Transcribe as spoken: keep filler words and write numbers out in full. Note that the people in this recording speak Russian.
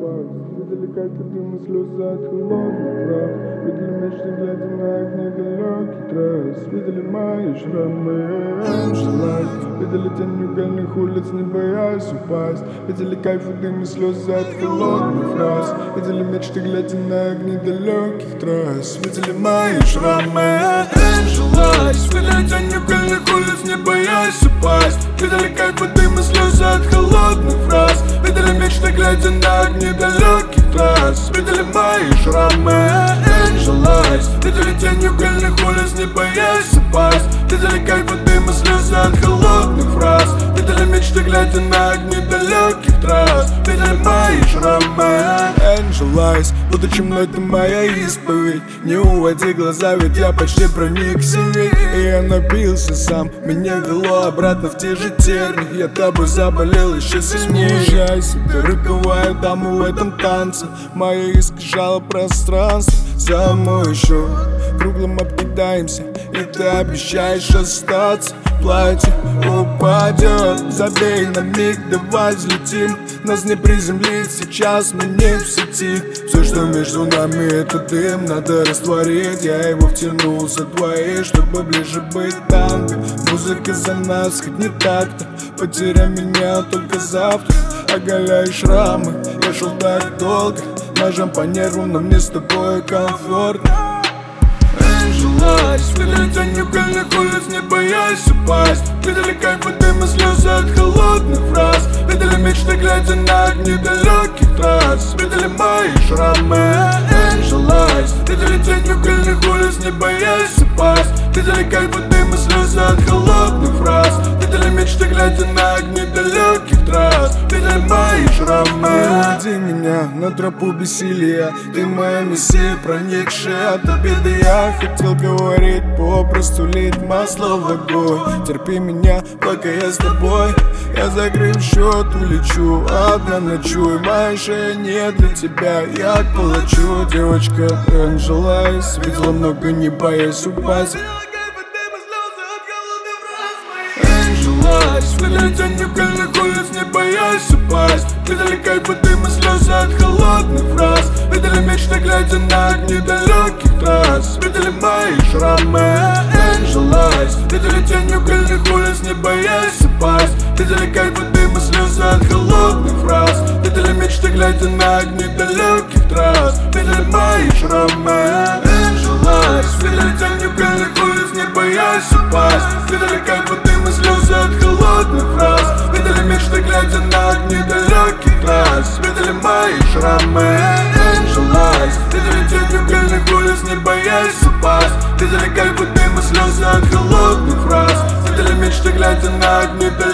спать. Видели, как ты дым и слезы от холодных прав. Видели мечты, глядя на огни далекий трасс. Видели мои шрамы, Angel. Видели тень угольных улиц, не боясь упасть. Видели кайф и дым и слезы от холодных фраз. Видели мечты, глядя на огни далеких трасс. Видели мои шрамы, Angel. Видели тень угольных улиц, не боясь упасть. Видели кайф и дым и слезы от холодных фраз. Видели мечты, глядя на огни далеких трасс. Видели мои шрамы, Angel Eyes. Видели тень угольных улиц, не боясь упасть. Видели кайф и дым и слезы от холодных фраз. Видели мечты, глядя на огни далеких трасс. Видели мои шрамы, Angel Eyes. Будучи мной, ты моя исповедь. Не уводи глаза, ведь я почти проник в себе. И я напился сам, меня вело обратно в те же тернии. Я тобой заболел еще сильнее. Смущайся, ты роковая дама в этом танце. Моя искажала пространство. За мой счет круглым обкидаемся, и ты обещаешь остаться. Платье упадет, забей на миг, давай взлетим. Нас не приземлить, сейчас мы не в сети. Все, что между нами, это дым, надо растворить. Я его втянул за двоих, чтобы ближе быть танго. Музыка за нас, хоть не так-то. Потеряй меня только завтра, оголяй шрамы. Я шел так долго, ножом по нервам, но мне с тобой комфортно. Angel Eyes. Видели тень угольных улиц, не боясь упасть. Видели кайф и дым и слезы от холодных фраз. Видели мечты, глядя на огни далеких трасс. Видели мои шрамы, Angel Eyes. Видели тень угольных улиц, не боясь упасть. Видели кайф и дым и слезы от холодных фраз. Видели мечты, глядя на огни далеких трасс. Видели мои шрамы. Уведи меня на тропу бессилия. Ты моя мессия, проникшая от обиды. Я хотел говорить, попросту лить масло в огонь. Терпи меня, пока я с тобой. Я закрыв счет, улечу, одна ночуй. Моя шея не для тебя, я плачу. Девочка Angel Eyes. Видела много, не боясь упасть. Angel Eyes. Видели тень угольных улиц, не боясь упасть. Видели кайф и дым и слезы от холодных фраз. Видели мечты, глядя на огни далеких трасс. Видели мои шрамы, Angel Eyes. Видели тень угольных улиц, не боясь упасть. Видели кайф и дым и слезы от холодных фраз. Видели мечты, глядя на огни далеких трасс. Видели мои шрамы, Angel Eyes. Видели тень угольных улиц, не боясь упасть. Видели кайф и дым и слезы от холодных фраз. Видели мечты, глядя на огни далеких трасс. Видели мои шрамы, Angel Eyes. Видели тень угольных улиц, не боясь упасть. Видели кайф и дым и слезы от холодных фраз. Видели мечты, глядя на огни далеких трасс.